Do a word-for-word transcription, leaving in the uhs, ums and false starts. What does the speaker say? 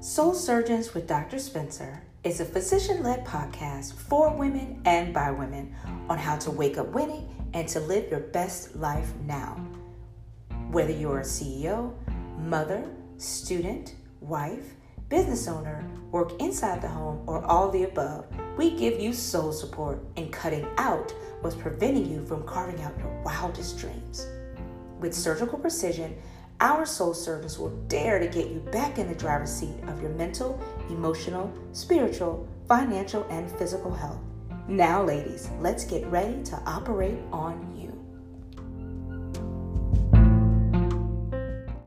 Soul Surgeons with Doctor Spencer is a physician-led podcast for women and by women on how to wake up winning and to live your best life now. Whether you're a C E O, mother, student, wife, business owner, work inside the home, or all the above, we give you soul support in cutting out what's preventing you from carving out your wildest dreams. With surgical precision, our soul surgeons will dare to get you back in the driver's seat of your mental, emotional, spiritual, financial, and physical health. Now, ladies, let's get ready to operate on you.